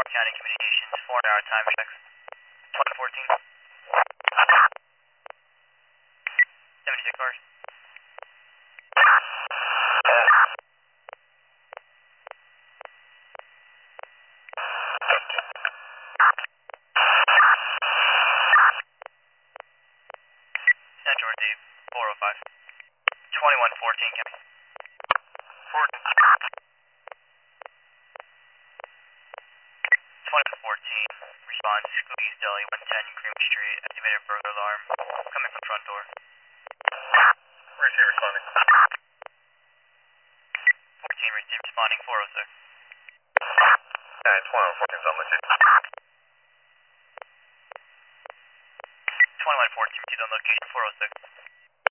County Communications, 4-hour time checks. 2014. 76 cars. Central Dave, 405. 2114, County. 2114, response, Squeeze Deli, 110 Cream Street, activated burglar alarm, coming from front door. Where's he responding? 14 received, responding, 406. Yeah, 2114's on legit. 2114 received on location, 406.